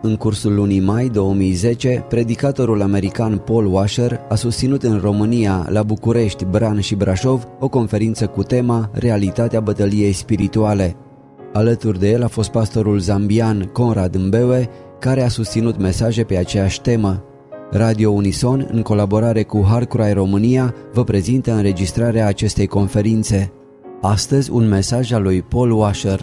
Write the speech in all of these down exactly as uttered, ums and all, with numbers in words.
În cursul lunii mai două mii zece, predicatorul american Paul Washer a susținut în România, la București, Bran și Brașov, o conferință cu tema Realitatea bătăliei spirituale. Alături de el a fost pastorul zambian Conrad Mbewe, care a susținut mesaje pe aceeași temă. Radio Unison, în colaborare cu Heart Cry România, vă prezintă înregistrarea acestei conferințe. Astăzi, un mesaj al lui Paul Washer.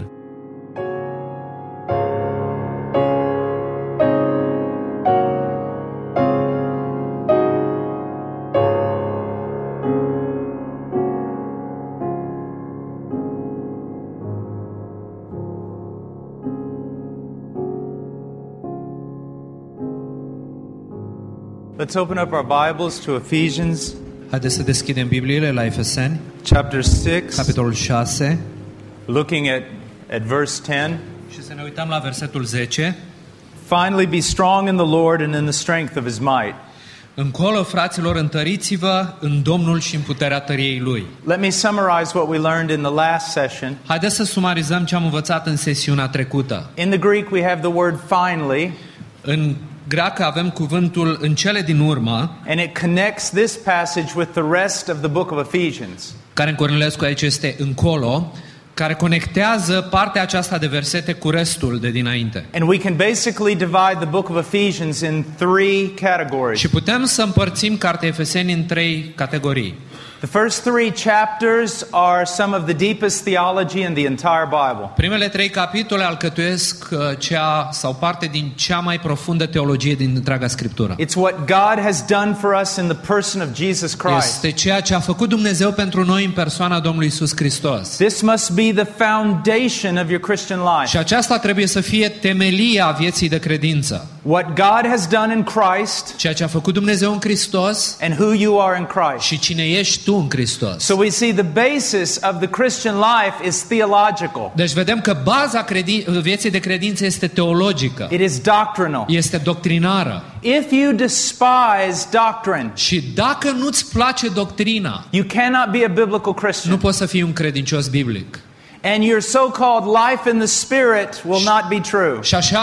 Let's open up our Bibles to Ephesians. Haideți să deschidem Bibliile la Efeseni, chapter six, capitolul șase, looking at, at verse ten. și să ne uităm la versetul zece. Finally be strong in the Lord and in the strength of his might. Încolo, fraților, întăriți-vă în Domnul și în puterea tăriei Lui. Let me summarize what we learned in the last session. Haideți să sumarizăm ce am învățat în sesiunea trecută. In the Greek we have the word finally. În greacă avem cuvântul în cele din urmă, and it connects this passage with the rest of the book of Ephesians. Care în Cornilescu aici este încolo, care conectează partea aceasta de versete cu restul de dinainte. And we can basically divide the book of Ephesians in three categories. Și putem să împărțim cartea Efeseni în trei categorii. The first three chapters are some of the deepest theology in the entire Bible. Primele trei capitole alcătuiesc cea sau parte din cea mai profundă teologie din întreaga Scriptură. It's what God has done for us in the person of Jesus Christ. Este ceea ce a făcut Dumnezeu pentru noi în persoana Domnului Iisus Hristos. This must be the foundation of your Christian life. Și aceasta trebuie să fie temelia vieții de credință. What God has done in Christ, ceea ce a făcut Dumnezeu în Hristos, and who you are in Christ. Și cine ești tu în Hristos. So we see the basis of the Christian life is theological. Deci vedem că baza credin- vieții de credință este teologică. It is doctrinal. Este doctrinară. If you despise doctrine, și dacă nu-ți place doctrina, you cannot be a biblical Christian. Nu poți să fii un credincios biblic. And your so-called life in the spirit will not be true. Și așa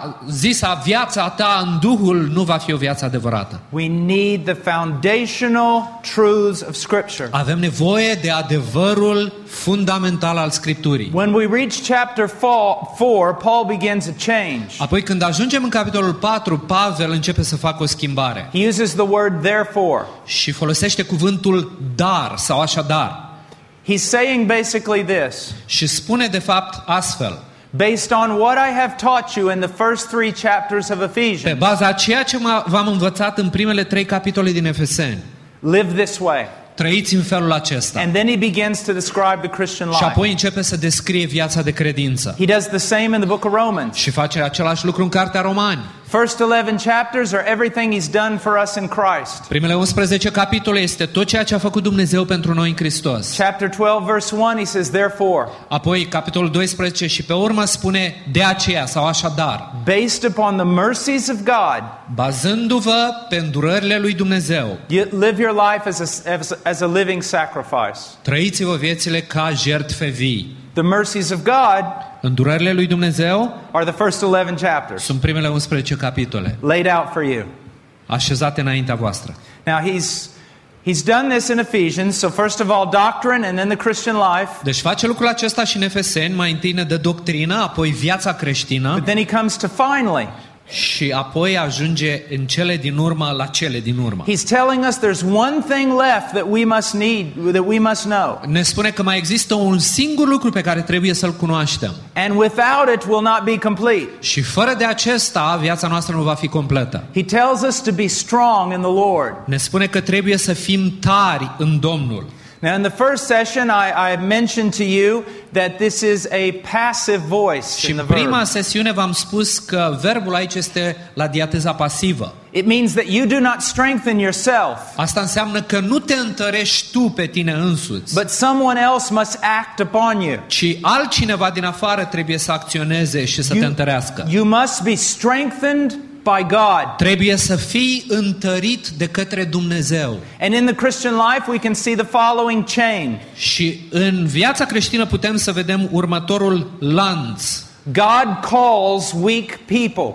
zisa viața ta în Duhul nu va fi o viață adevărată. We need the foundational truths of Scripture. Avem nevoie de adevărul fundamental al Scripturii. When we reach chapter four, Paul begins a change. Apoi când ajungem în capitolul patru, Pavel începe să facă o schimbare. He uses the word therefore. Și folosește cuvântul dar sau așadar. He's saying basically this. Și spune de fapt astfel. Based on what I have taught you in the first three chapters of Ephesians. Pe baza a ceea ce v-am învățat în primele trei capitole din Efeseni. Live this way. Trăiți în felul acesta. And then he begins to describe the Christian life. Și apoi începe să descrie viața de credință. He does the same in the book of Romans. Și face același lucru în cartea Romani. First eleven chapters are everything he's done for us in Christ. Primele unsprezece capitole este tot ceea ce a făcut Dumnezeu pentru noi în Hristos. Chapter twelve verse one he says therefore. Apoi capitolul doisprezece și pe urmă spune de aceea sau așadar. Based upon the mercies of God. Bazându-vă pe îndurările lui Dumnezeu. You live your life as a, as a, as a living sacrifice. Trăiți-vă viețile ca jertfe vii. The mercies of God, îndurările lui Dumnezeu, are the first eleven chapters. Sunt primele unsprezece capitole. Laid out for you. Așezate înaintea voastră. Now he's he's done this in Ephesians, so first of all doctrine and then the Christian life. Deci face lucrul acesta și în Efeseni, mai întâi ne dă doctrină, apoi viața creștină. But then he comes to finally. Și apoi ajunge în cele din urmă la cele din urmă. He's telling us there's one thing left that we must need, that we must know. Ne spune că mai există un singur lucru pe care trebuie să-l cunoaștem. And without it will not be complete. Și fără de acesta viața noastră nu va fi completă. He tells us to be strong in the Lord. Ne spune că trebuie să fim tari în Domnul. Now in the first session I, I mentioned to you that this is a passive voice și in the în prima verb. sesiune v-am spus că verbul aici este la diateza pasivă. It means that you do not strengthen yourself. Asta înseamnă că nu te întărești tu pe tine însuți. But someone else must act upon you. Ci altcineva din afară trebuie să acționeze și să you, te întărească. You must be strengthened by God. Trebuie să fii întărit de către Dumnezeu. And in the Christian life we can see the following chain. Și în viața creștină putem să vedem următorul lanț. God calls weak people.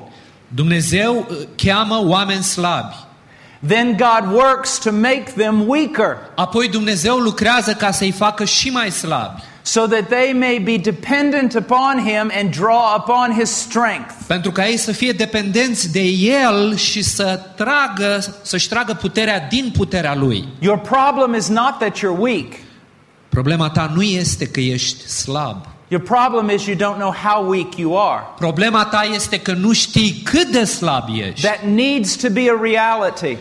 Dumnezeu cheamă oameni slabi. Then God works to make them weaker. Apoi Dumnezeu lucrează ca să-i facă și mai slabi. So that they may be dependent upon him and draw upon his strength. Pentru ca ei să fie dependenți de el și să tragă, să-și tragă puterea din puterea lui. Your problem is not that you're weak. Problema ta nu este că ești slab. Your problem is you don't know how weak you are. Problema ta este că nu știi cât de slab ești. That needs to be a reality.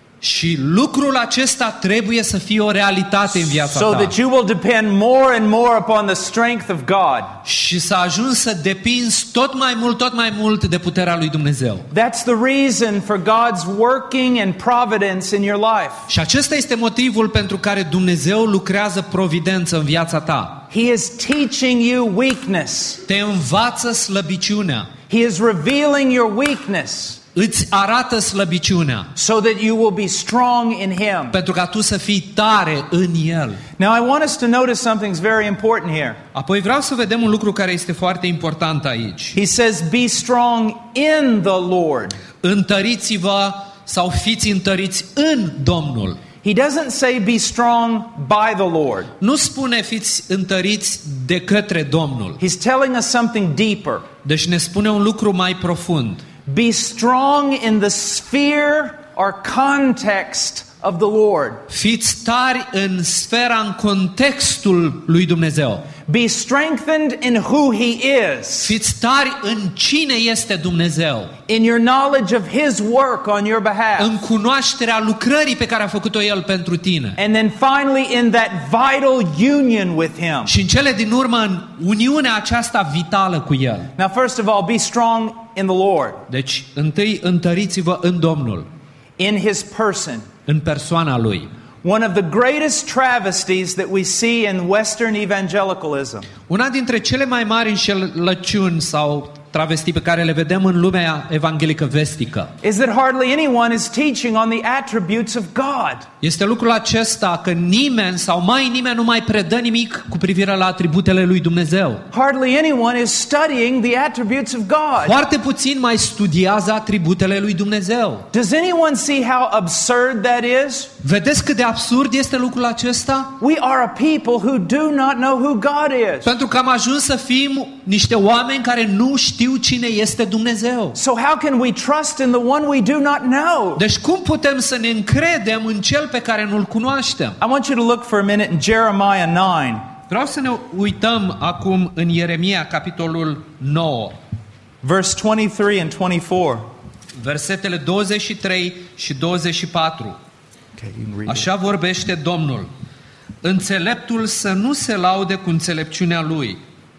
Și lucrul acesta trebuie să fie o realitate în viața so ta. that you will depend more and more upon the strength of God. Și să ajungi să depinzi tot mai mult, tot mai mult de puterea lui Dumnezeu. That's the reason for God's working and providence in your life. Și acesta este motivul pentru care Dumnezeu lucrează providență în viața ta. He is teaching you weakness. Te învață slăbiciunea. He is revealing your weakness. Îți arată slăbiciunea. So that you will be strong in him. Pentru ca tu să fii tare în el. Now I want us to notice something very important here. Apoi vreau să vedem un lucru care este foarte important aici. He says be strong in the Lord. Întăriți-vă sau fiți întăriți în Domnul. He doesn't say be strong by the Lord. Nu spune fiți întăriți de către Domnul. He's telling us something deeper. Deci ne spune un lucru mai profund. Be strong in the sphere or context of the Lord. Fiți tari în sfera, în contextul lui Dumnezeu. Be strengthened in who He is. Fiți tari în cine este Dumnezeu. In your knowledge of His work on your behalf. În cunoașterea lucrării pe care a făcut-o El pentru tine. And then finally in that vital union with Him. Și în cele din urmă în uniunea aceasta vitală cu El. Now first of all, be strong in the Lord. Deci, întâi întăriți-vă în Domnul. In His person. În persoana Lui. One of the greatest travesties that we see in Western evangelicalism. Una dintre cele mai mari înșelăciuni sau travestii pe care le vedem în lumea evanghelică vestică is that hardly anyone is teaching on the attributes of God. Este lucrul acesta că nimeni sau mai nimeni nu mai predă nimic cu privire la atributele lui Dumnezeu. Hardly anyone is studying the attributes of God. Foarte puțin mai studiază atributele lui Dumnezeu. Does anyone see how absurd that is? Vedeți cât de absurd este lucrul acesta? We are a people who do not know who God is. Pentru că am ajuns să fim niște oameni care nu știu cine este Dumnezeu. So how can we trust in the one we do not know? Deci cum putem să ne încredem în cel pe care nu-l cunoaștem? I want you to look for a minute in Jeremiah nine. Vreau să ne uităm acum în Ieremia capitolul nouă. Verse twenty-three and twenty-four. Versetele douăzeci și trei și douăzeci și patru. Okay, you can read it. Așa vorbește Domnul. Înțeleptul să nu se laude cu înțelepciunea lui.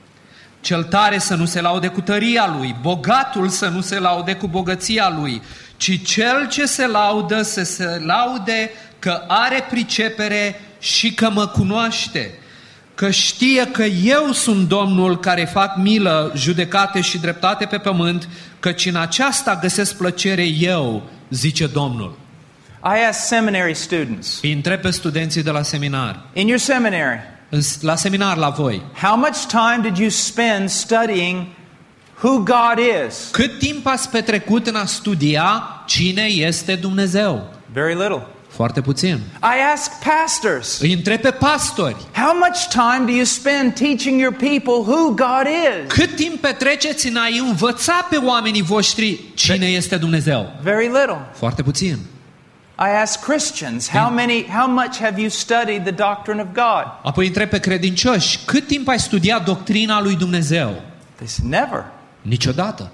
Cel tare să nu se laude cu tăria lui, bogatul să nu se laude cu bogăția lui, ci cel ce se laudă să se laude că are pricepere și că mă cunoaște, că știe că eu sunt Domnul care fac milă, judecate și dreptate pe pământ, căci în aceasta găsesc plăcere eu, zice Domnul. I ask seminary students. Îi întreb pe studenții de la seminar. In your seminary, La seminar la voi. how much time did you spend studying who God is? Cât timp ați petrecut în a studia cine este Dumnezeu? Very little. Foarte puțin. I ask pastors. Îi întreb pe pastori. How much time do you spend teaching your people who God is? Cât timp petreceți în a-i învăța pe oamenii voștri cine este Dumnezeu? Very little. Foarte puțin. I ask Christians, how many, how much have you studied the doctrine of God? Apoi întreb pe credincioși, cât timp ai studiat doctrina lui Dumnezeu? They say, never. Niciodată.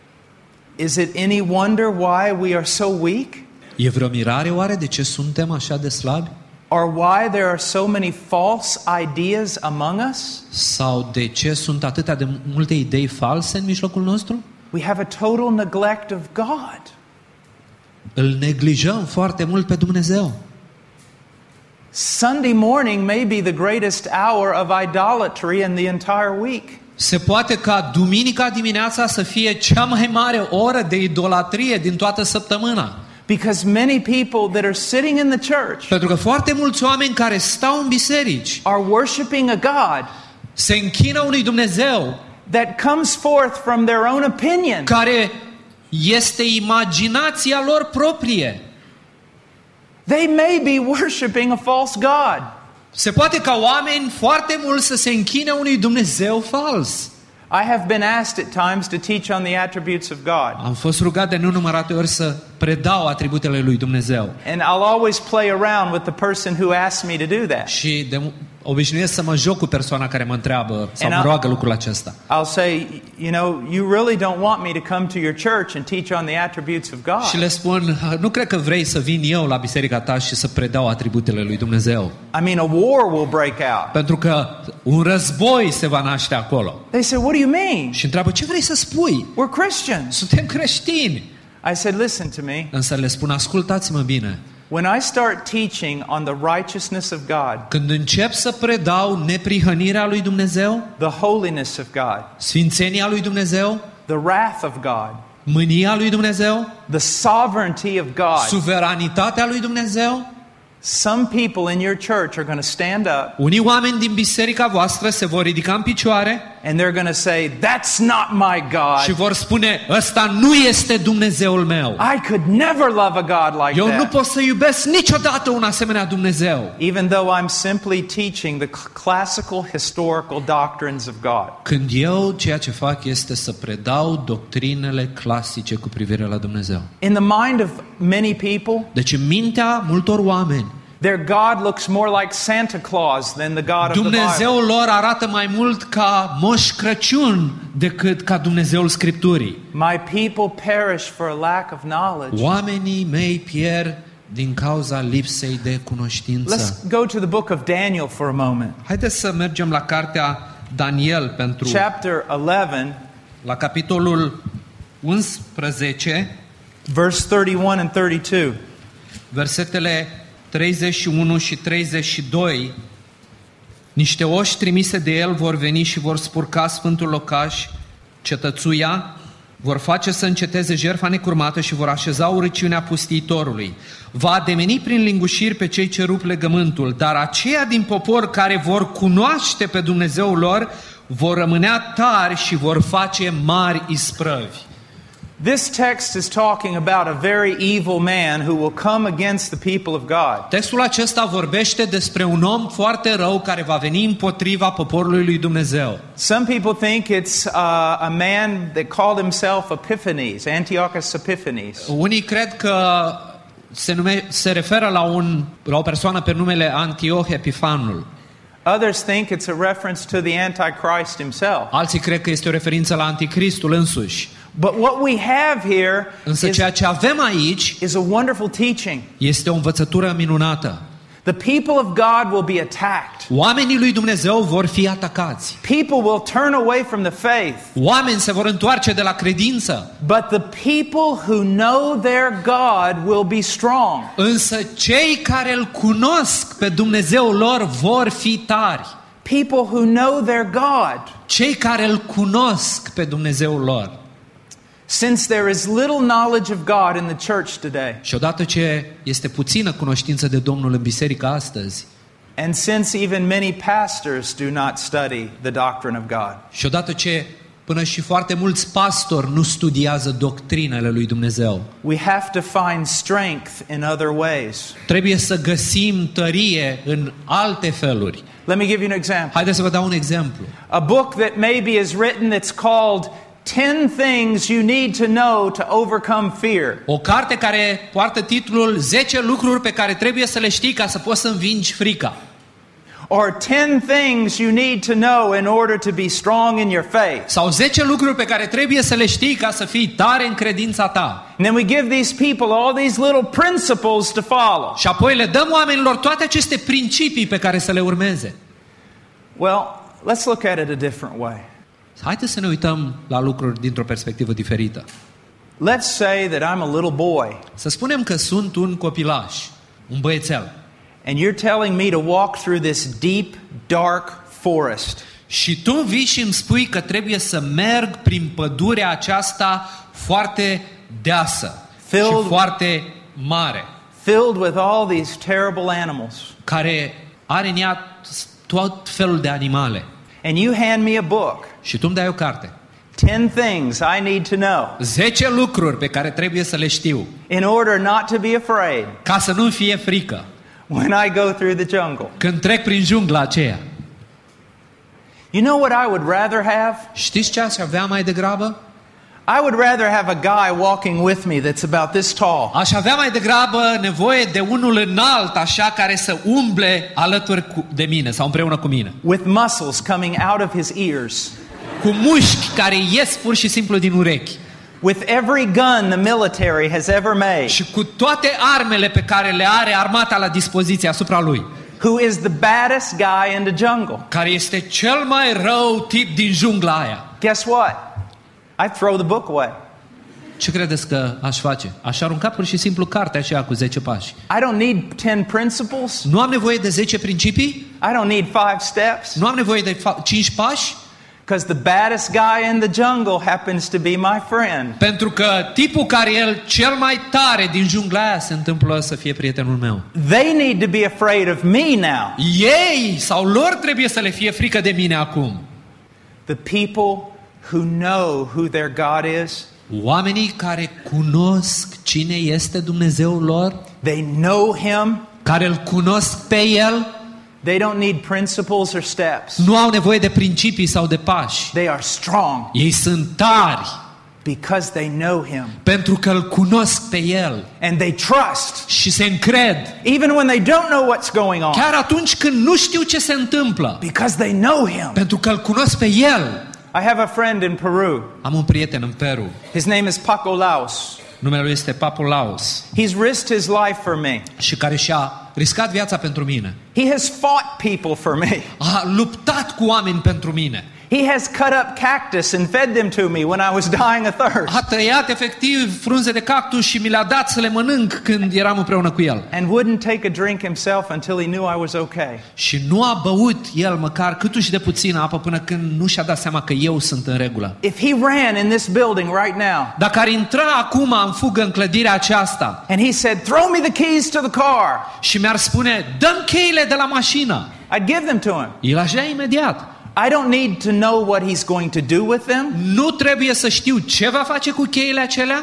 Is it any wonder why we are so weak? E vreo mirare oare de ce suntem așa de slabi? Or why there are so many false ideas among us? Sau de ce sunt atâtea de multe idei false în mijlocul nostru? We have a total neglect of God. Îl neglijăm foarte mult pe Dumnezeu. Sunday morning may be the greatest hour of idolatry in the entire week. Se poate ca duminica dimineața să fie cea mai mare oră de idolatrie din toată săptămâna. Because many people that are sitting in the church Pentru că foarte mulți oameni care stau în biserici are worshiping a God se închină unui Dumnezeu that comes forth from their own opinion. care este imaginația lor proprie. They may be worshiping a false god. Se poate ca oameni foarte mulți să se închine unui Dumnezeu fals. I have been asked at times to teach on the attributes of God. Am fost rugat de nenumărate ori să predau atributele lui Dumnezeu. And I'll always play around with the person who asks me to do that. Și de obișnuiesc să mă joc cu persoana care mă întreabă sau mă roagă lucrul acesta. I'll say, you know, you really don't want me to come to your church and teach on the attributes of God. Și le spun, nu cred că vrei să vin eu la biserica ta și să predau atributele lui Dumnezeu. I mean, a war will break out. Pentru că un război se va naște acolo. They say, what do you mean? Și întreabă, ce vrei să spui? We're Christians. Suntem creștini. I said, listen to me. Însă le spun, ascultați-mă bine. When I start teaching on the righteousness of God, când încep să predau neprihănirea lui Dumnezeu, the holiness of God, sfințenia lui Dumnezeu, the wrath of God, mânia lui Dumnezeu, the sovereignty of God, suveranitatea lui Dumnezeu, some people in your church are going to stand up. Unii oameni din biserica voastră se vor ridica în picioare and they're going to say, that's not my God. Și vor spune, ăsta nu este Dumnezeul meu. I could never love a God like Eu that. nu pot să iubesc niciodată un asemenea Dumnezeu. Even though I'm simply teaching the classical historical doctrines of God. Când eu ceea ce fac este să predau doctrinele clasice cu privire la Dumnezeu. In the mind of many people, deci în mintea multor oameni, their God looks more like Santa Claus than the God of the Bible. Dumnezeul lor arată mai mult ca Moș Crăciun decât ca Dumnezeul Scripturii. My people perish for a lack of knowledge. Oamenii mei pierd din cauza lipsei de cunoștință. Let's go to the book of Daniel for a moment. Haideți să mergem la cartea Daniel pentru chapter eleven, la capitolul unsprezece, verse thirty-one and thirty-two. Versetele treizeci și unu și treizeci și doi. Niște oși trimise de el vor veni și vor spurca sfântul locaș, cetățuia, vor face să înceteze jertfa necurmată și vor așeza urăciunea pustiitorului. Va ademeni prin lingușiri pe cei ce rup legământul, dar aceia din popor care vor cunoaște pe Dumnezeul lor vor rămânea tari și vor face mari isprăvi. This text is talking about a very evil man who will come against the people of God. Textul acesta vorbește despre un om foarte rău care va veni împotriva poporului lui Dumnezeu. Some people think it's uh, a man that called himself Epiphanes, Antiochus Epiphanes. Unii cred că se, nume, se referă la, un, la o persoană pe numele Antioch Epifanul. Others think it's a reference to the Antichrist himself. Alții cred că este o referință la Anticristul însuși. But what we have here Însă is, ceea ce avem aici is a wonderful teaching. este o învățătură minunată. The people of God will be attacked. Oamenii lui Dumnezeu vor fi atacați. People will turn away from the faith. Oameni se vor întoarce de la credință. But the people who know their God will be strong. Însă cei care îl cunosc pe Dumnezeul lor vor fi tari. People who know their God. Cei care îl cunosc pe Dumnezeul lor. Since there is little knowledge of God in the church today. Și odată ce este puțină cunoștință de Domnul în biserică astăzi. And since even many pastors do not study the doctrine of God. Și odată ce până și foarte mulți pastori nu studiază doctrinele lui Dumnezeu. We have to find strength in other ways. Trebuie să găsim tărie în alte feluri. Let me give you an example. Haideți să vă dau un exemplu. A book that maybe is written that's called ten things you need to know to overcome fear. O carte care poartă titlul zece lucruri pe care trebuie să le știi ca să poți să învingi frica. Or ten things you need to know in order to be strong in your faith. Sau zece lucruri pe care trebuie să le știi ca să fii tare în credința ta. And then we give these people all these little principles to follow. Și apoi le dăm oamenilor toate aceste principii pe care să le urmeze. Well, let's look at it a different way. Haideți să ne uităm la lucruri dintr-o perspectivă diferită. Let's say that I'm a little boy. Să spunem că sunt un copilaș, un băiețel. And you're telling me to walk through this deep, dark forest. Și tu vii și îmi spui că trebuie să merg prin pădurea aceasta foarte deasă Filled, și foarte mare, filled with all these terrible animals. care are în ea tot felul de animale. And you hand me a book. Și tu îmi dai o carte. Ten things I need to know zece lucruri pe care trebuie să le știu in order not to be afraid ca să nu fie frică when I go through the jungle. când trec prin jungla aceea. You know what I would rather have? Știți ce aș avea mai degrabă? I would rather have a guy walking with me that's about this tall. Aș avea mai degrabă nevoie de unul înalt, așa, care să umble alături cu, de mine sau împreună cu mine. With muscles coming out of his ears. Cu mușchi care ies pur și simplu din urechi. With every gun the military has ever made. Și cu toate armele pe care le are armata la dispoziție asupra lui. Who is the baddest guy in the jungle? Care este cel mai rău tip din jungla aia. Guess what? I throw the book away. Ce credeți că aș face? Aș arunca pur și simplu cartea aceea cu zece pași. I don't need ten principles. Nu am nevoie de zece principii? I don't need five steps. Nu am nevoie de cinci pași? Because the baddest guy in the jungle happens to be my friend. Pentru că tipul care e cel mai tare din jungla aia se întâmplă să fie prietenul meu. They need to be afraid of me now. Ei sau lor trebuie să le fie frică de mine acum. The people who know who their God is. Oamenii care cunosc cine este Dumnezeul lor, they know him, care îl cunosc pe el, they don't need principles or steps. Nu au nevoie de principii sau de pași. They are strong. Ei sunt tari. Because they know him. Pentru că îl cunosc pe el. And they trust. Și se încred. Even when they don't know what's going on. Chiar atunci când nu știu ce se întâmplă. Because they know him. Pentru că îl cunosc pe el. I have a friend in Peru. Am un prieten în Peru. His name is Paco Laos. Numele lui este Paco Laos. He's risked his life for me. Și care și-a riscat viața pentru mine. He has fought people for me. A luptat cu oameni pentru mine. He has cut up cactus and fed them to me when I was dying of thirst. A tăiat efectiv frunze de cactus și mi le-a dat să le mănânc când eram împreună cu el. And wouldn't take a drink himself until he knew I was okay. Și nu a băut el măcar câtuși de puțină apă până când nu și-a dat seama că eu sunt în regulă. If he ran in this building right now. Dacă ar intra acum în fugă în clădirea aceasta. And he said, "Throw me the keys to the car." Și mi-ar spune, dă-mi cheile de la mașină. I'd give them to him. El aș da imediat. I don't need to know what he's going to do with them. Nu trebuie să știu ce va face cu cheile acelea.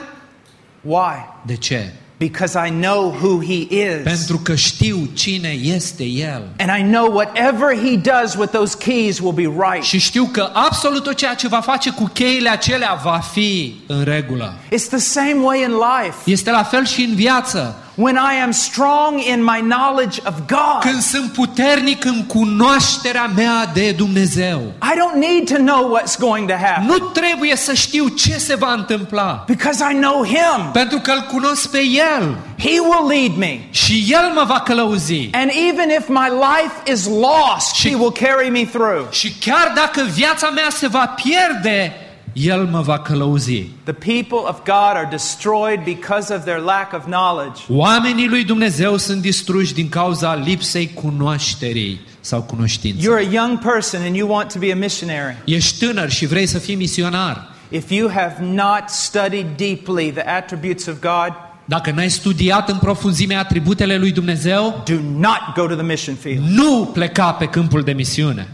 Why? De ce? Because I know who he is. Pentru că știu cine este el. And I know whatever he does with those keys will be right. Și știu că absolut tot ceea ce va face cu cheile acelea va fi în regulă. It's the same way in life. Este la fel și în viață. When I am strong in my knowledge of God. Când sunt puternic în cunoașterea mea de Dumnezeu. I don't need to know what's going to happen. Nu trebuie să știu ce se va întâmpla. Because I know him. Pentru că îl cunosc pe el. He will lead me. Și el mă va călăuzi. And even if my life is lost, și, he will carry me through. Și chiar dacă viața mea se va pierde, el mă va călăuzi. The people of God are destroyed because of their lack of knowledge. Oamenii lui Dumnezeu sunt distruși din cauza lipsei cunoașterii sau cunoștinței. You're a young person and you want to be a missionary. Ești tânăr și vrei să fii misionar. If you have not studied deeply the attributes of God, dacă n-ai studiat în profunzime atributele lui Dumnezeu, do not go to the mission field. Nu pleca pe câmpul de misiune.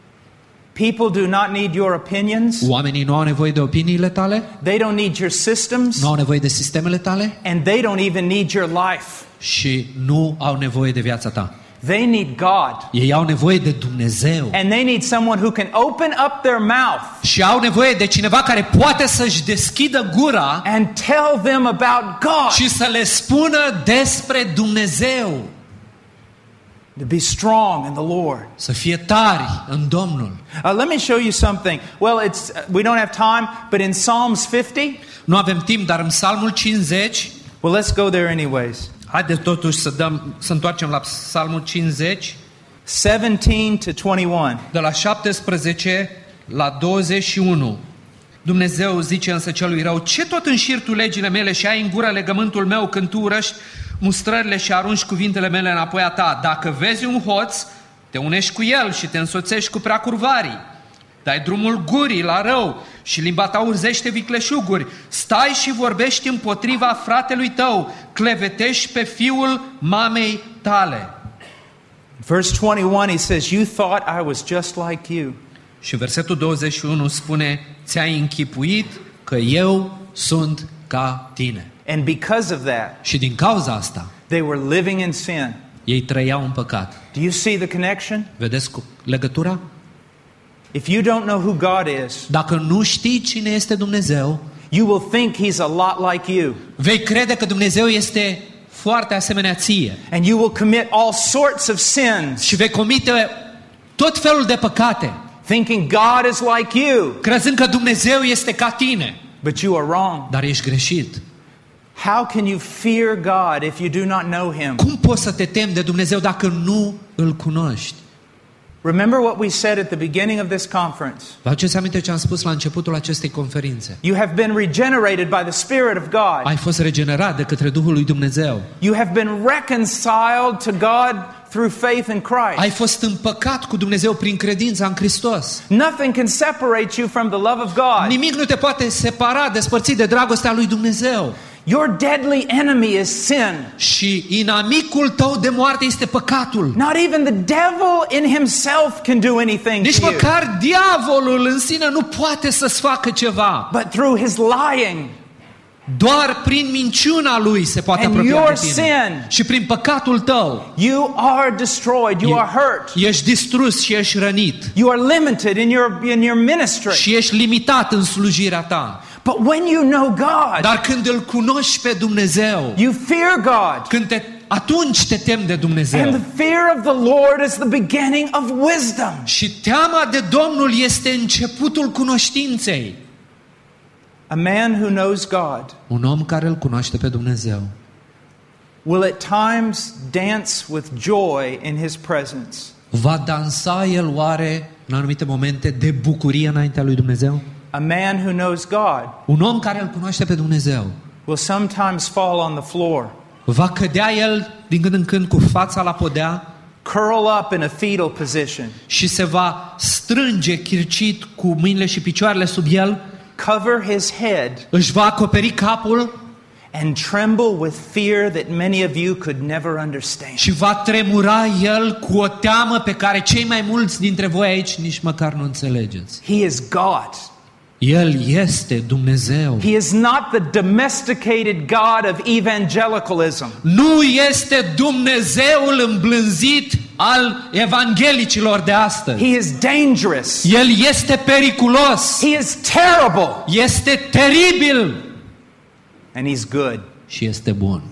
People do not need your opinions. Oamenii nu au nevoie de opiniile tale. They don't need your systems. Nu au nevoie de sistemele tale. And they don't even need your life. Și nu au nevoie de viața ta. They need God. Ei au nevoie de Dumnezeu. And they need someone who can open up their mouth. Și au nevoie de cineva care poate să-și deschidă gura and tell them about God. Și să le spună despre Dumnezeu. To be strong in the Lord. Să fie tari în Domnul. Uh, let me show you something. Well, it's uh, we don't have time, but in Psalms fifty. Nu avem timp, dar în Psalmul cincizeci. Well, let's go there anyways. Haideți totuși să dăm, să întoarcem la Psalmul cincizeci. seventeen to twenty-one. De la șaptesprezece la douăzeci și unu. Dumnezeu zice însă celui rău: ce tot înșiri tu legile mele și ai în gură legământul meu când tu urăști mustrările și arunci cuvintele mele înapoi a ta? Dacă vezi un hoț, te unești cu el și te însoțești cu preacurvarii. Dai drumul gurii la rău și limba ta urzește vicleșuguri. Stai și vorbești împotriva fratelui tău, clevetești pe fiul mamei tale. Verse twenty-one, he says, you thought I was just like you. Și versetul douăzeci și unu spune: ți-ai închipuit că eu sunt ca tine. And because of that, Și din cauza asta, they were living in sin. ei trăiau în păcat. Do you see the connection? Vedeți cu legătura? If you don't know who God is, Dacă nu știi cine este Dumnezeu, you will think He's a lot like you. vei crede că Dumnezeu este foarte asemenea ție. And you will commit all sorts of sins, Și vei comite tot felul de păcate, thinking God is like you. crezând că Dumnezeu este ca tine. But you are wrong. Dar ești greșit. How can you fear God if you do not know Him? Cum poți să te temi de Dumnezeu dacă nu îl cunoști? Remember what we said at the beginning of this conference. Vă aduceți aminte ce am spus la începutul acestei conferințe? You have been regenerated by the Spirit of God. Ai fost regenerat de către Duhul lui Dumnezeu. You have been reconciled to God through faith in Christ. Ai fost împăcat cu Dumnezeu prin credința în Hristos. Nothing can separate you from the love of God. Nimic nu te poate separa, despărți de dragostea lui Dumnezeu. Your deadly enemy is sin. Și inamicul tău de moarte este păcatul. Not even the devil in himself can do anything Nici to you. măcar diavolul în sine nu poate să-ți facă ceva. But through his lying Doar prin minciuna lui se poate and apropia your de tine. sin, Și prin păcatul tău you are destroyed, you E- are hurt. ești distrus și ești rănit. You are limited in your in your ministry. Și ești limitat în slujirea ta. But when you know God, Dar când îl cunoști pe Dumnezeu, you fear God. când te, atunci te temi de And Dumnezeu. the fear of the Lord is the beginning of wisdom. Și teama de Domnul este începutul cunoștinței. A man who knows God Un om care îl cunoaște pe Dumnezeu will at times dance with joy in his presence. va dansa el oare în anumite momente de bucurie înaintea lui Dumnezeu? A man who knows God Un om care îl cunoaște pe Dumnezeu will sometimes fall on the floor, va cădea el din când în când cu fața la podea curl up in a fetal position, și se va strânge chircit cu mâinile și picioarele sub el, cover his head, își va acoperi capul and tremble with fear that many of you could never understand. și va tremura el cu o teamă pe care cei mai mulți dintre voi aici nici măcar nu înțelegeți. He is God. El este Dumnezeu. He is not the domesticated God of evangelicalism. Nu este Dumnezeul îmblânzit al evanghelicilor de astăzi. He is dangerous. El este periculos. He is terrible. Este teribil. And he's good. Și este bun.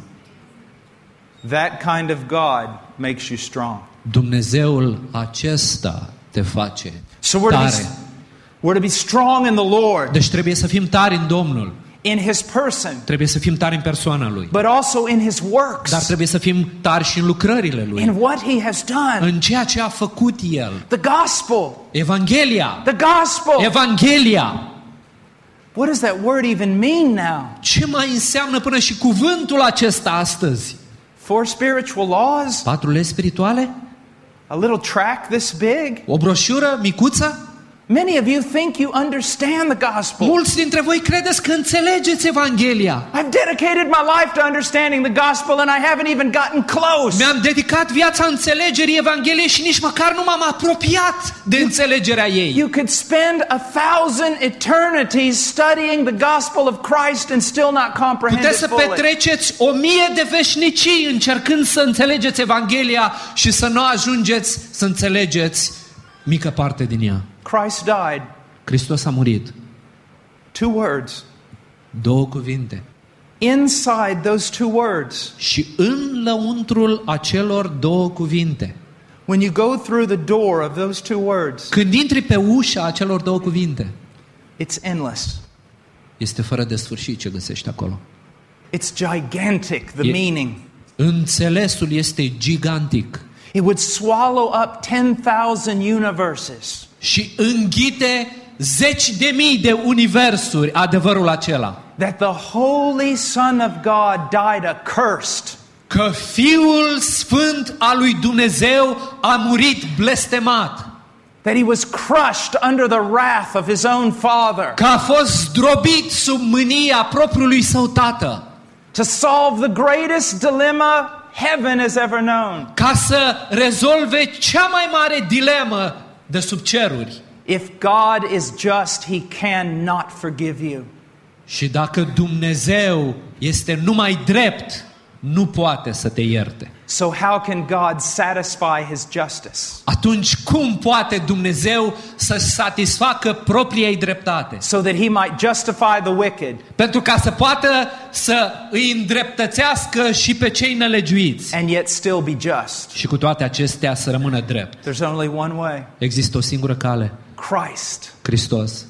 That kind of God makes you strong. Dumnezeul acesta te face So we're to, be, tare. we're to be strong in the Lord, Deci trebuie să fim tari în Domnul. in His person, Trebuie să fim tari în persoana Lui. but also in His Dar works, trebuie să fim tari și în lucrările in Lui. what He has done. În ceea ce a făcut El. The gospel. Evanghelia. The gospel. Evanghelia. What does that word even mean now? Ce mai înseamnă până și cuvântul acesta astăzi? Four spiritual laws? Patru legi spirituale? A little tract this big? O broșură micuță? Many of you think you understand the gospel. Mulți dintre voi credeți că înțelegeți Evanghelia. I've dedicated my life to understanding the gospel and I haven't even gotten close. Mi-am dedicat viața înțelegerii Evangheliei și nici măcar nu m-am apropiat de înțelegerea ei. You could spend a thousand eternities studying the gospel of Christ and still not comprehend Puteți it să fully. petreceți o mie de veșnicii încercând să înțelegeți Evanghelia și să nu ajungeți să înțelegeți mică parte din ea. Christ died. Hristos a murit. Two words. Două cuvinte. Inside those two words, Și în lăuntrul acelor două cuvinte, when you go through the door of those two words, când intri pe ușa acelor două cuvinte, it's endless. este fără de sfârșit ce găsești acolo. It's gigantic, the E- meaning. Înțelesul este gigantic It would swallow up ten thousand universes. și înghite zeci de mii de universuri adevărul acela. That the Holy Son of God died accursed. Că Fiul Sfânt al lui Dumnezeu a murit blestemat. That he was crushed under the wrath of his own Father. Că a fost zdrobit sub mânia propriului său tată. To solve the greatest dilemma heaven has ever known. Ca să rezolve cea mai mare dilemă de sub ceruri. If God is just, He cannot forgive you. Și dacă Dumnezeu este numai drept, nu poate să te ierte. So how can God satisfy His justice? Atunci cum poate Dumnezeu să satisfacă propria ei dreptate? So that He might justify the wicked. Pentru ca să poată să îi îndreptățească și pe cei nelegiuiți. And yet still be just. Și cu toate acestea să rămână drept. There's only one way. Există o singură cale. Christ Hristos.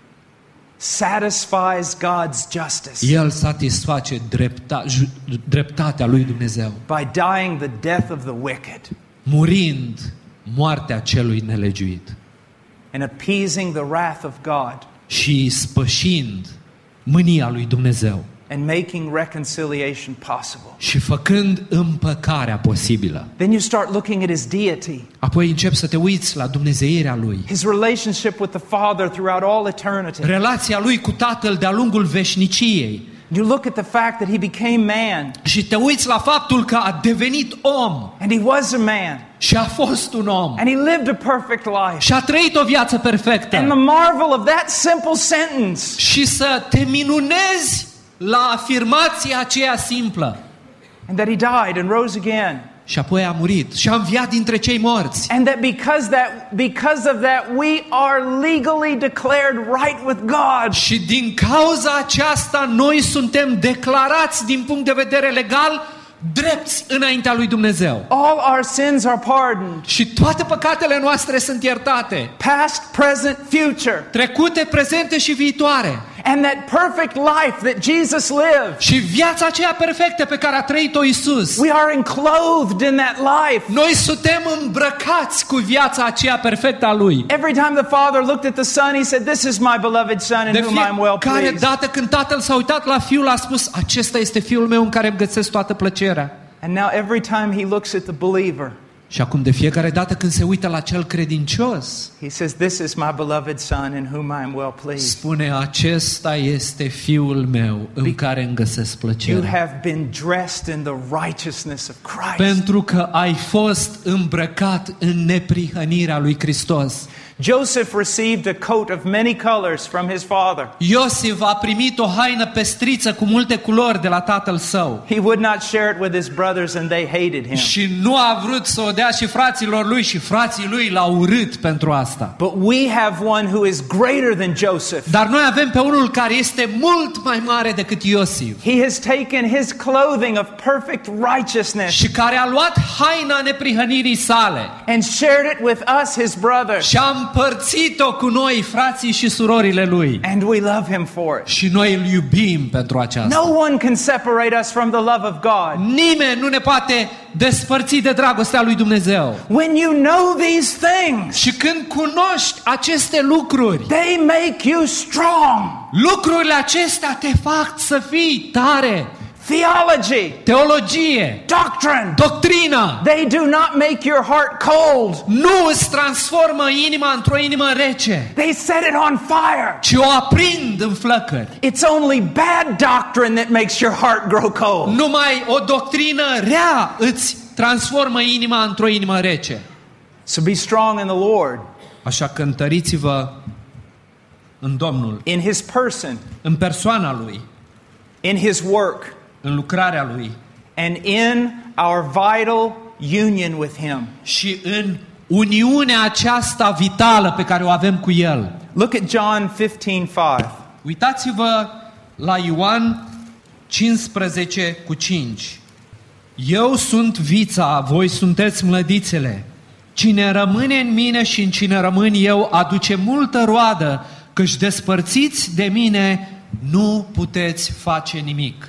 Satisfies God's justice. El satisface drepta, ju, dreptatea lui Dumnezeu. By dying the death of the wicked. Murind moartea celui nelegiuit. And appeasing the wrath of God. Și spășind mânia lui Dumnezeu. And making reconciliation possible. Și făcând împăcarea posibilă. Then you start looking at His deity. Apoi începi să te uiți la dumnezeirea lui. His relationship with the Father throughout all eternity. Relația lui cu Tatăl de-a lungul veșniciei. You look at the fact that He became man. Și te uiți la faptul că a devenit om. And He was a man. Și a fost un om. And He lived a perfect life. Și a trăit o viață perfectă. And the marvel of that simple sentence. Și să te minunezi la afirmația aceea simplă. And that He died and rose again. Și apoi a murit și a înviat dintre cei morți. And that because that because of that we are legally declared right with God. Și din cauza aceasta noi suntem declarați din punct de vedere legal drepți înaintea lui Dumnezeu. All our sins are pardoned. Și toate păcatele noastre sunt iertate. Past, present, future. Trecute, prezente și viitoare. And that perfect life that Jesus lived. Și viața aceea perfectă pe care a trăit-o Iisus. We are enclothed in that life. Noi suntem îmbrăcați cu viața aceea perfectă a lui. Every time the Father looked at the Son, He said, "This is my beloved Son in De whom I am well fiecare pleased." dată când Tatăl s-a uitat la Fiul, a spus: acesta este Fiul meu în care îmi găsesc toată plăcerea. And now every time He looks at the believer, și acum de fiecare dată când se uită la cel credincios, He says, "This is my beloved Son in whom I am well pleased." spune: acesta este Fiul meu în care îmi găsesc You plăcerea. have been dressed in the righteousness of Christ. Pentru că ai fost îmbrăcat în neprihănirea lui Hristos. Joseph received a coat of many colors from his father. Iosif a primit o haină pestriță cu multe culori de la tatăl său. He would not share it with his brothers and they hated him. Și nu a vrut să o dea și fraților lui și frații lui l-au urât pentru asta. But we have one who is greater than Joseph. Dar noi avem pe unul care este mult mai mare decât Iosif. He has taken his clothing of perfect righteousness Și care a luat haina neprihănirii sale. and shared it with us, his brothers. Și a împărțit-o cu noi, frații și surorile lui. And we love him for it. Și noi îl iubim pentru aceasta. No one can separate us from the love of God. Nimeni nu ne poate despărți de dragostea lui Dumnezeu. When you know these things, Și când cunoști aceste lucruri, they make you strong. lucrurile acestea te fac să fii tare. Theology, Teologie, doctrine, doctrina, they do not make your heart cold. nu îți transformă inima într-o inimă rece, They set it on fire. ci o aprind în flăcări. It's only bad doctrine that makes your heart grow cold. Numai o doctrină rea îți transformă inima într-o inimă rece. So be strong in the Lord, Așa că întăriți-vă în Domnul, in His person, în persoana Lui, in His work, în lucrarea Lui and in our vital union with Him. și în uniunea aceasta vitală pe care o avem cu El. Look at John fifteen five. Uitați-vă la Ioan cincisprezece cu cinci. Eu sunt vița, voi sunteți mlădițele. Cine rămâne în mine și în cine rămân eu aduce multă roadă, căci despărțiți de mine nu puteți face nimic.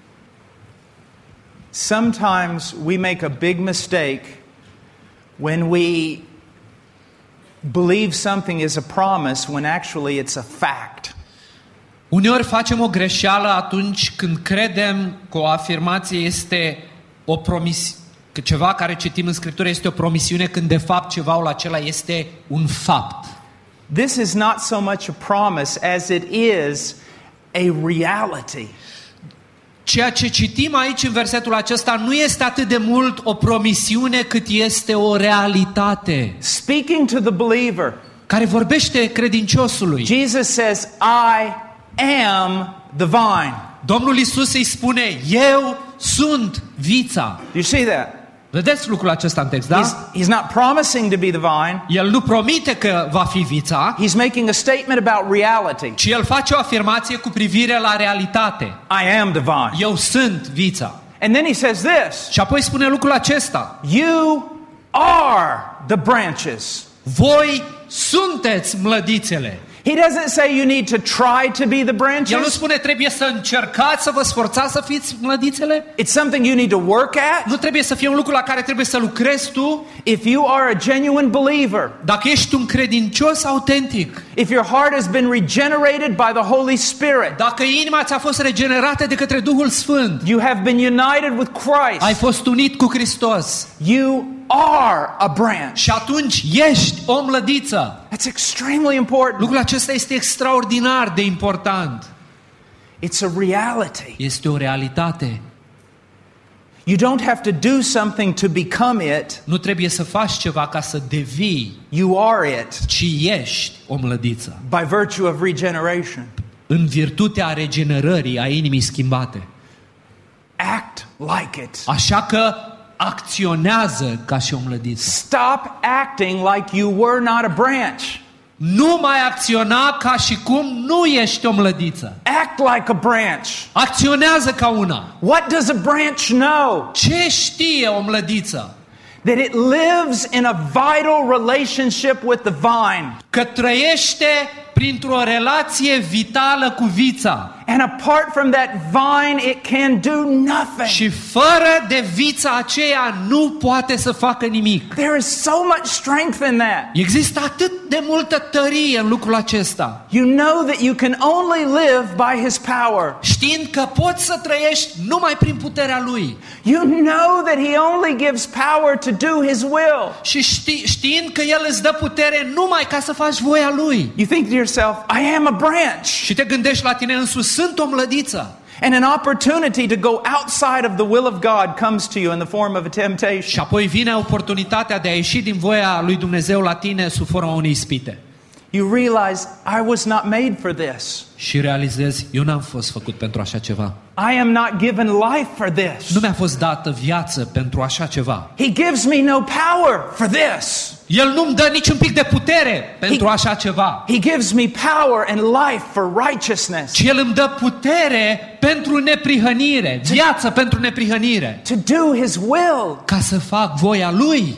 Sometimes we make a big mistake when we believe something is a promise when actually it's a fact. Uneori facem o greșeală atunci când credem că o afirmație este o promisiune, că ceva care citim în Scriptură este o promisiune, când de fapt cevaul acela este un fapt. This is not so much a promise as it is a reality. Ceea ce citim aici în versetul acesta nu este atât de mult o promisiune cât este o realitate. Speaking to the believer, care vorbește credinciosului. Jesus says, I am the vine. Domnul Iisus îi spune, eu sunt vița. You see that? Vedeți lucrul acesta în text, da? He's, he's not promising to be the vine. El nu promite că va fi vița, He's making a statement about reality. ci el face o afirmație cu privire la realitate. I am the vine. Eu sunt vița. And then he says this. Și apoi spune lucrul acesta. You are the branches. Voi sunteți mlădițele. He doesn't say you need to try to be the El nu branches. spune trebuie să încercați să vă sforțați să fiți mlădițele. It's something you need to work at. Nu trebuie să fie un lucru la care trebuie să lucrezi tu. If you are a genuine believer, Dacă ești un credincios autentic, if your heart has been regenerated by the Holy Spirit, dacă inima ți-a fost regenerată de către Duhul Sfânt, you have been united with ai Christ, fost unit cu Hristos you are a branch. și atunci ești o mlădiță. That's extremely important. Lucrul acesta este extraordinar de important. It's a reality. Este o realitate. You don't have to do something to become it. Nu trebuie să faci ceva ca să devii, You are it ci ești o mlădiță. by virtue of regeneration. În virtutea regenerării a inimii schimbate. Act like it. Așa că acționează ca și o mlădiță. Stop acting like you were not a branch. Nu mai acționa ca și cum nu ești o mlădiță. Act like a branch. Acționează ca una. What does a branch know? Ce știe o mlădiță? That it lives in a vital relationship with the vine. Că trăiește printr-o relație vitală cu vița. And apart from that vine, it can do nothing. Și fără de vița aceea nu poate să facă nimic. There is so much strength in that. Există atât de multă tărie în lucrul acesta. You know that you can only live by His power. Știind că poți să trăiești numai prin puterea Lui. You know that He only gives power to do His will. Și ști, știind că El îți dă putere numai ca să faci voia Lui. You think to yourself, I am a branch. Și te gândești la tine însuși, sunt o mlădiță. And an opportunity to go outside of the will of God comes to you in the form of a Și temptation. apoi vine oportunitatea de a ieși din voia lui Dumnezeu la tine sub forma unei ispite. You realize, I was not made for this. Și realizezi, eu n-am fost făcut pentru așa ceva. I am not given life for this. Nu mi-a fost dată viață pentru așa ceva. He gives me no power for this. El nu-mi dă niciun pic de putere pentru așa ceva. He gives me power and life for righteousness. Ci El îmi dă putere pentru neprihănire, viață pentru neprihănire, To do His will. ca să fac voia Lui.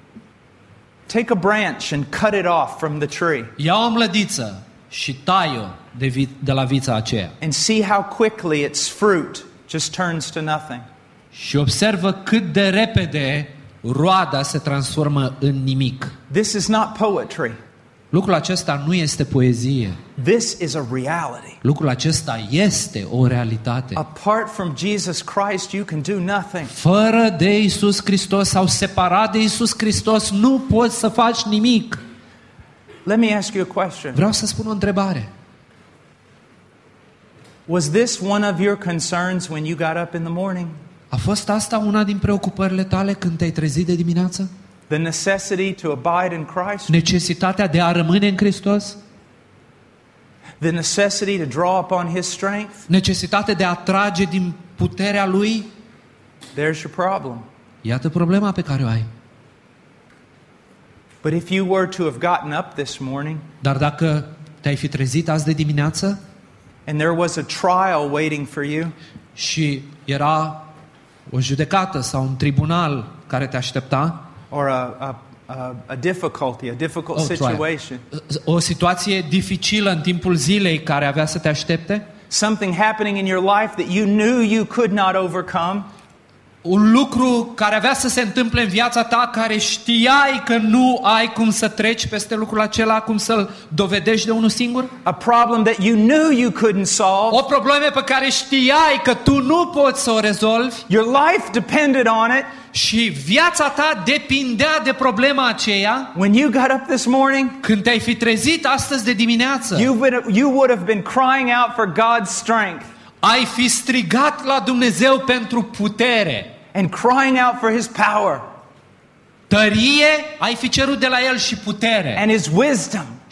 Take a branch and cut it off from the tree. Ia o mlădiță și tai-o de, vi- de la vița aceea. And see how quickly its fruit just turns to nothing. Și observă cât de repede roada se transformă în nimic. This is not poetry. Lucrul acesta nu este poezie. This is a reality. Lucrul acesta este o realitate. Apart from Jesus Christ, you can do nothing. Fără de Iisus Hristos sau separat de Iisus Hristos nu poți să faci nimic. Let me ask you a question. Vreau să spun o întrebare. Was this one of your concerns when you got up in the morning? A fost asta una din preocupările tale când te-ai trezit de dimineață? The necessity to abide in Christ? Necesitatea de a rămâne în Hristos? The necessity to draw upon His strength? Necesitatea de a trage din puterea Lui? There's your problem. Iată problema pe care o ai. But if you were to have gotten up this morning Dar dacă te-ai fi trezit azi de dimineață and there was a trial waiting for you, și era o judecată sau un tribunal care te aștepta, or a, a, a, a difficulty, a difficult Oh, trial. situation, o situație dificilă în timpul zilei care avea să te aștepte, something happening in your life that you knew you could not overcome, un lucru care avea să se întâmple în viața ta, care știai că nu ai cum să treci peste lucrul acela, cum să-l dovedești de unul singur, a problem that you knew you couldn't solve, o problemă pe care știai că tu nu poți să o rezolvi your life depended on it. și viața ta depindea de problema aceea. When you got up this morning, Când te-ai fi trezit astăzi de dimineață, you would, you would have been crying out for God's strength ai fi strigat la Dumnezeu pentru putere, and crying out for His power tărie, ai fi cerut de la El și putere and His wisdom.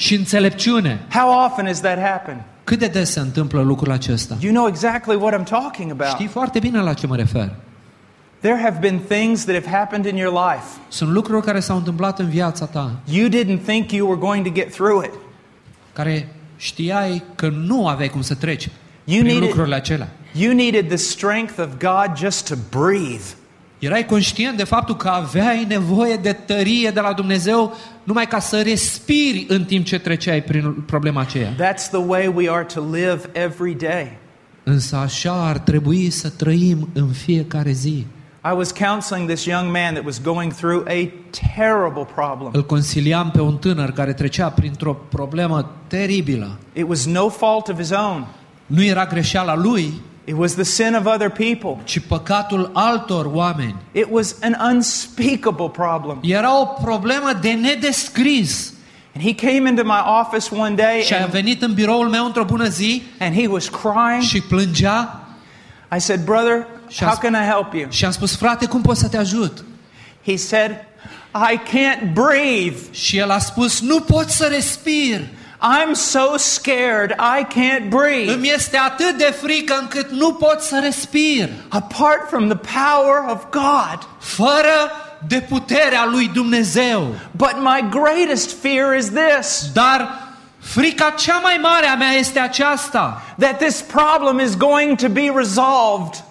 și înțelepciune. How often has that happened? Cât de des se întâmplă lucrul acesta? You know exactly what I'm talking about. Știi foarte bine la ce mă refer. There have been things that have happened in your life. Sunt lucruri care s-au întâmplat în viața ta, You didn't think you were going to get through it. care știai că nu aveai cum să treci You prin needed- lucrurile acelea. You needed the strength of God just to breathe. Erai conștient de faptul că aveai nevoie de tărie de la Dumnezeu numai ca să respiri în timp ce treceai prin problema aceea. That's the way we are to live every day. Însă așa ar trebui să trăim în fiecare zi. I was counseling this young man that was going through a terrible problem. Îl consiliam pe un tânăr care trecea printr-o problemă teribilă. It was no fault of his own. Nu era greșeala lui, It was the sin of other people. ci păcatul altor oameni. It was an unspeakable problem. Era o problemă de nedescris. And he came into my office one day Și a and, venit în biroul meu într-o bună zi and he was crying. și plângea I said, "Brother, Și how a- can I help you?" și am spus, frate, cum pot să te ajut? He said, "I can't breathe. Și el a spus, nu pot să respir. I'm so scared. I can't breathe. Îmi este atât de frică încât nu pot să respir. Apart from the power of God. Fără de puterea lui Dumnezeu. But my greatest fear is this, Dar frica cea mai mare a mea este aceasta, that this problem is going to be resolved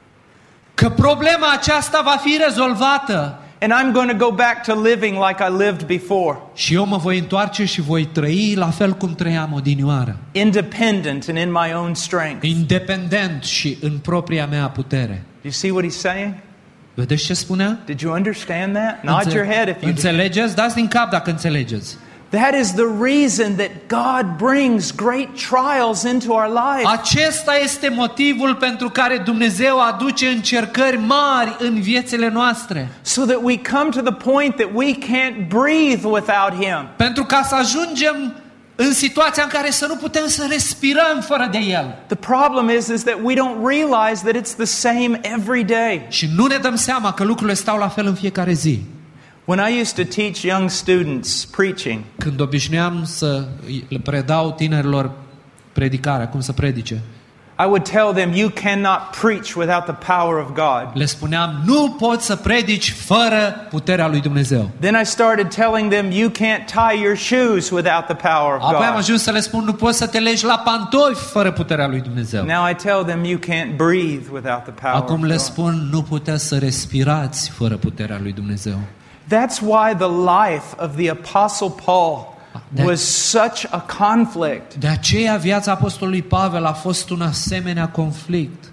că problema aceasta va fi rezolvată and I'm going to go back to living like I lived before, și eu mă voi întoarce și voi trăi la fel cum trăiam odinioară, independent and in my own strength." independent și în propria mea putere. You see what he's saying? Vedeți ce spunea? Did you understand that? Nod Înțe- your head if you did. Înțelegeți? Dați din cap dacă înțelegeți. That is the reason that God brings great trials into our life. Acesta este motivul pentru care Dumnezeu aduce încercări mari în viețile noastre. So that we come to the point that we can't breathe without Him. Pentru ca să ajungem în situația în care să nu putem să respirăm fără de El. The problem is, is that we don't realize that it's the same every day. Și nu ne dăm seama că lucrurile stau la fel în fiecare zi. When I used to teach young students preaching, Când obișnuiam să le predau tinerilor predicarea, cum să predice, I would tell them, you cannot preach without the power of God. le spuneam, nu poți să predici fără puterea lui Dumnezeu. Then I started telling them, you can't tie your shoes without the power of Apoi am God. ajuns să le spun, nu poți să te legi la pantofi fără puterea lui Dumnezeu. Now I tell them, you can't breathe without the power Acum of le God. spun, nu puteți să respirați fără puterea lui Dumnezeu. That's why the life of the Apostle Paul That- was such a conflict. De aceea viața apostolului Pavel a fost un asemenea conflict.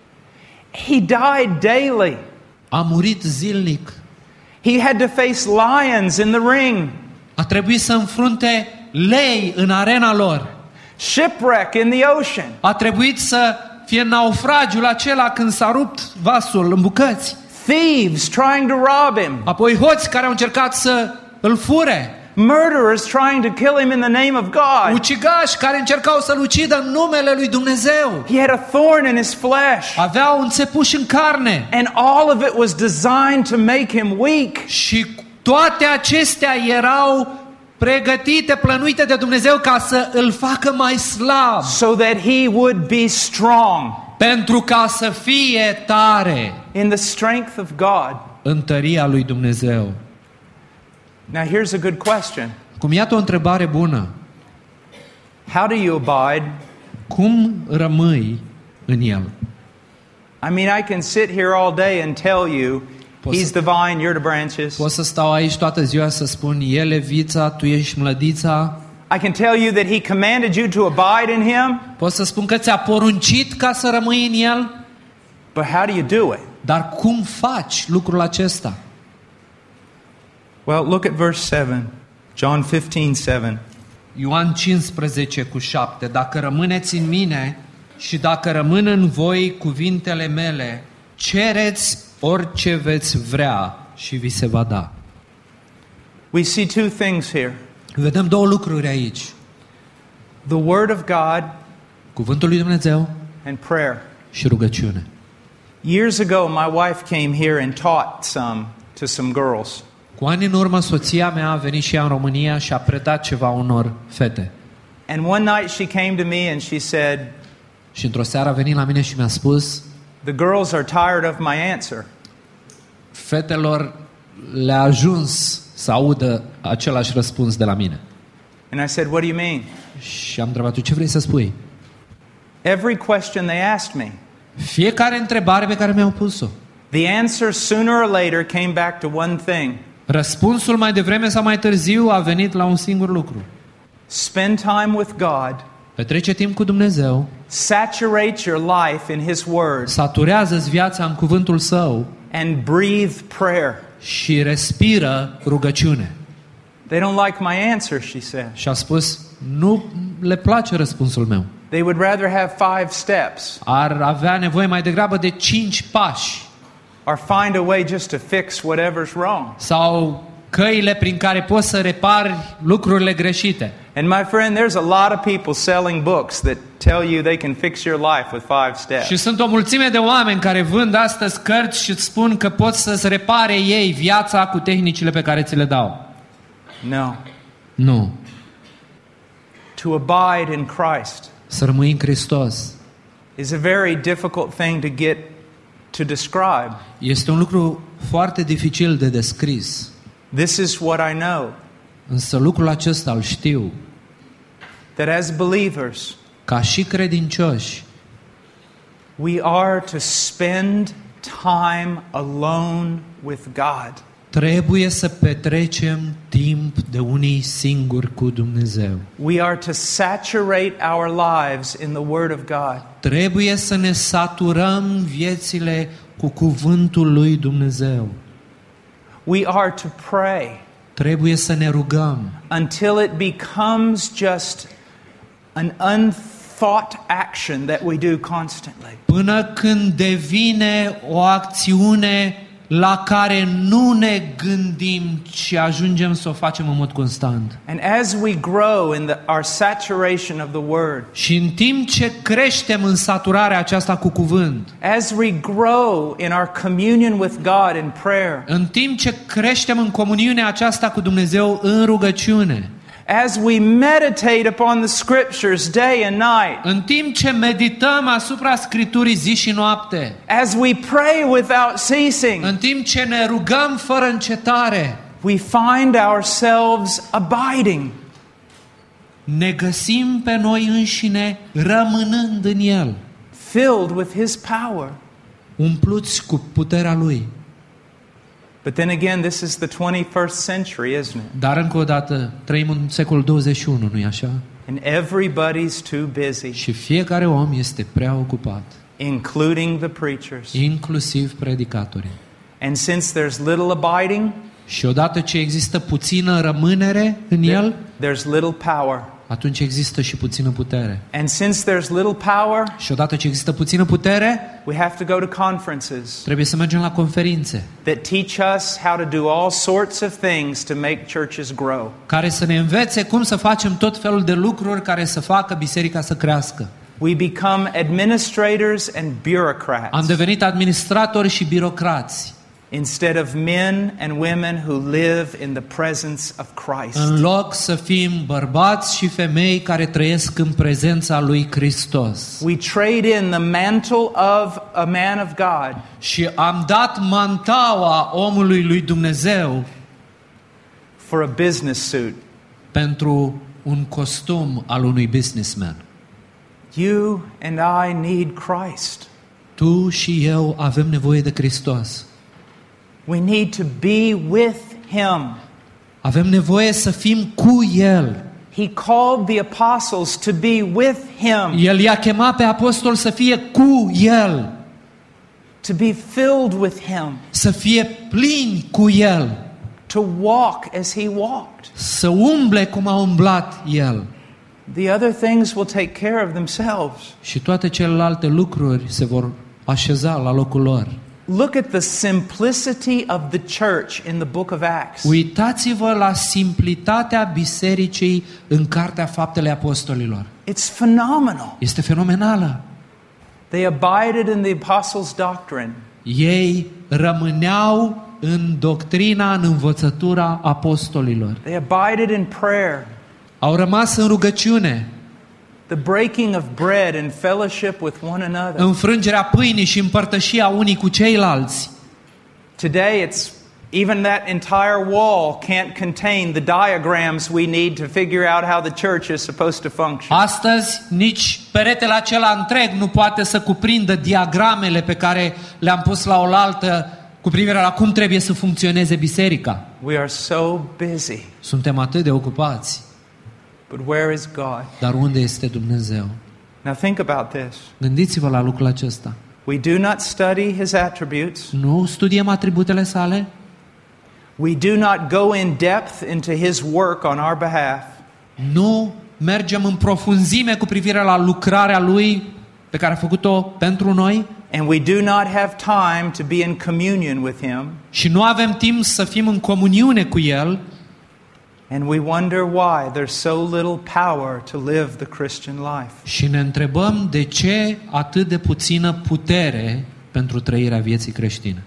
He died daily. A murit zilnic. He had to face lions in the ring, A trebuit să înfrunte lei în arena lor. shipwreck in the ocean, A trebuit să fie naufragiul acela când s-a rupt vasul în bucăți. thieves trying to rob him, Apoi hoți care au încercat să îl fure. murderers trying to kill him in the name of God. Ucigași care încercau să-l ucidă în numele lui Dumnezeu. He had a thorn in his flesh, Avea un țepuș în carne. and all of it was designed to make him weak. Și toate acestea erau pregătite, plănuite de Dumnezeu ca să îl facă mai slab, So that he would be strong pentru ca să fie tare in the strength of God. în tăria lui Dumnezeu. Now here's a good question. Cum iată o întrebare bună. How do you abide? Cum rămâi în el? I mean, I can sit here all day and tell you, Poți he's să- the vine, you're the branches. Pot să stau aici toată ziua să spun, el e vița, tu ești mlădița. I can tell you that he commanded you to abide in him, Pot să spun că ți-a poruncit ca să rămâi în el. but how do you do it? Dar cum faci lucrul acesta? Well, look at verse seven. John fifteen seven. Ioan cincisprezece cu șapte. Dacă rămâneți în mine și dacă rămân în voi cuvintele mele, cereți orice veți vrea și vi se va da. We see two things here. Vedem două lucruri aici. The word of God Cuvântul lui Dumnezeu and prayer. și rugăciune. Years ago, my wife came here and taught some to some girls. Cu ani în urmă, soția mea a venit și ea în România și a predat ceva unor fete. And one night she came to me and she said, Și într-o seară a venit la mine și mi-a spus: "The girls are tired of my answer." fetelor le-a ajuns să audă același răspuns de la mine. And I said, "What do you mean?" Și am întrebat: tu ce vrei să spui? Every question they asked me, Fiecare întrebare pe care mi-au pus-o, the answer sooner or later came back to one thing. răspunsul mai devreme sau mai târziu a venit la un singur lucru: Spend time with God. petrece timp cu Dumnezeu, Saturate your life in His Word. saturează-ți viața în cuvântul Său And breathe prayer. și respiră rugăciune. They don't like my answer, she said. Și a spus: nu le place răspunsul meu. They would rather have five steps Ar avea nevoie mai degrabă de cinci pași or find a way just to fix whatever's wrong. sau căile prin care poți să repari lucrurile greșite. And my friend, there's a lot of people selling books that tell you they can fix your life with five steps. Și sunt o mulțime de oameni care vând astăzi cărți și îți spun că poți să-ți repare ei viața cu tehnicile pe care ți le dau. No. Nu. To abide in Christ Să rămâi în Hristos is a very difficult thing to get to describe. este un lucru foarte dificil de descris. This is what I know, Însă lucrul acesta îl știu, that as believers, ca și credincioși, we are to spend time alone with God. trebuie să petrecem timp de unii singuri cu Dumnezeu. We are to saturate our lives in the Word of God. Trebuie să ne saturăm viețile cu cuvântul lui Dumnezeu. We are to pray Trebuie să ne rugăm until it becomes just an unthought action that we do constantly. până când devine o acțiune la care nu ne gândim, ci ajungem să o facem în mod constant. And as we grow in the, our saturation of the Word, Și în timp ce creștem în saturarea aceasta cu cuvânt, as we grow in our communion with God in prayer, în timp ce creștem în comuniunea aceasta cu Dumnezeu în rugăciune, as we meditate upon the Scriptures day and night, în timp ce medităm asupra Scripturii zi și noapte, as we pray without ceasing, în timp ce ne rugăm fără încetare, we find ourselves abiding. ne găsim pe noi înșine rămânând în El, Filled with His power. umpluți cu puterea Lui. But then again, this is the twenty-first century, isn't it? Dar încă o dată, trăim în secolul douăzeci și unu, nu-i așa? And everybody's too busy, Și fiecare om este prea ocupat, including the preachers. inclusiv predicatorii. And since there's little abiding, Și odată ce există puțină rămânere în El, there's little power. atunci există și puțină putere. And since there's little power, Și odată ce există puțină putere, we have to go to conferences trebuie să mergem la conferințe that teach us how to do all sorts of things to make churches grow. care să ne învețe cum să facem tot felul de lucruri care să facă biserica să crească. We become administrators and Am bureaucrats devenit administratori și birocrați, instead of men and women who live in the presence of Christ. în loc să fim bărbați și femei care trăiesc în prezența lui Hristos. We trade in the mantle of a man of God Și am dat mantaua omului lui Dumnezeu for a business suit. pentru un costum al unui businessman. You and I need Christ. Tu și eu avem nevoie de Hristos. We need to be with Him. Avem nevoie să fim cu El. He called the apostles to be with Him, El i-a chemat pe apostol să fie cu El, to be filled with Him, să fie plini cu El, to walk as He walked. să umble cum a umblat El. The other things will take care of themselves. Și toate celelalte lucruri se vor așeza la locul lor. Look at the simplicity of the church in the book of Acts. Uitați-vă la simplitatea bisericii în Cartea Faptele Apostolilor. It's phenomenal. Este fenomenală. They abided in the apostles' doctrine. Ei rămâneau în doctrina, în învățătura apostolilor. They abided in prayer. Au rămas în rugăciune. The breaking of bread and fellowship with one another. Înfrângerea pâinii și împărtășia unii cu ceilalți. Today it's even that entire wall can't contain the diagrams we need to figure out how the church is supposed to function. Astăzi nici peretele acela întreg nu poate să cuprindă diagramele pe care le-am pus la oaltă cu privire la cum trebuie să funcționeze biserica. We are so busy. Suntem atât de ocupați. But where is God? Dar unde este Dumnezeu? Now think about this. Gândiți-vă la lucrul acesta. We do not study his attributes. Nu studiem atributele sale? We do not go in depth into his work on our behalf. Nu mergem în profunzime cu privire la lucrarea lui pe care a făcut-o pentru noi? And we do not have time to be in communion with him. Și nu avem timp să fim în comuniune cu el? And we wonder why there's so little power to live the Christian life. Și ne întrebăm de ce atât de puțină putere pentru trăirea vieții creștine.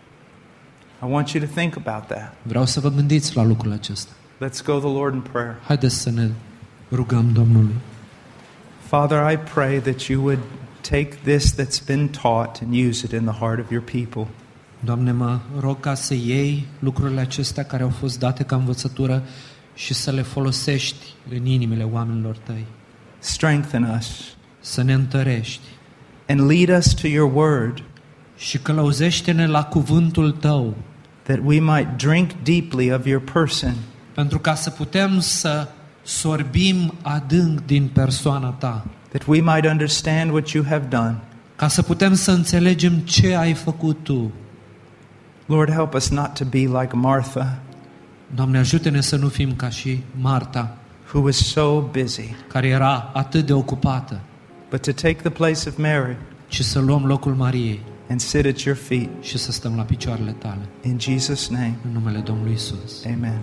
I want you to think about that. Vreau să vă gândiți la lucrul acesta. Let's go to the Lord in prayer. Haideți să ne rugăm Domnului. Father, I pray that you would take this that's been taught and use it in the heart of your people. Doamne, mă rog ca să iei lucrurile acestea care au fost date ca învățătură și să le folosești în inimile oamenilor tăi. Strengthen us. Să ne întărești. And lead us to your word. Și călăuzește-ne la cuvântul tău. That we might drink deeply of your person. Pentru ca să putem să sorbim adânc din persoana ta. That we might understand what you have done. Ca să putem să înțelegem ce ai făcut tu. Lord, help us not to be like Martha. Doamne, ajută-ne să nu fim ca și Marta, who was so busy, care era atât de ocupată, but to take the place of Mary, ci să luăm locul Mariei and sit at your feet. Și să stăm la picioarele tale. In Jesus' name. În numele Domnului Isus. Amen.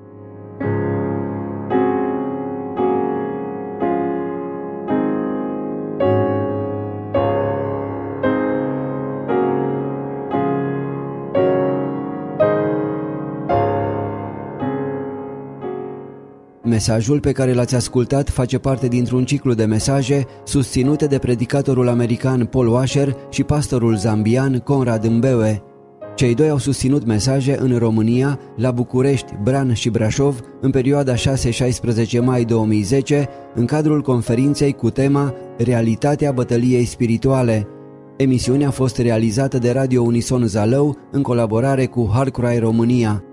Mesajul pe care l-ați ascultat face parte dintr-un ciclu de mesaje susținute de predicatorul american Paul Washer și pastorul zambian Conrad Mbewe. Cei doi au susținut mesaje în România, la București, Bran și Brașov, în perioada șase șaisprezece mai două mii zece, în cadrul conferinței cu tema Realitatea bătăliei spirituale. Emisiunea a fost realizată de Radio Unison Zalău în colaborare cu Hard Cry România.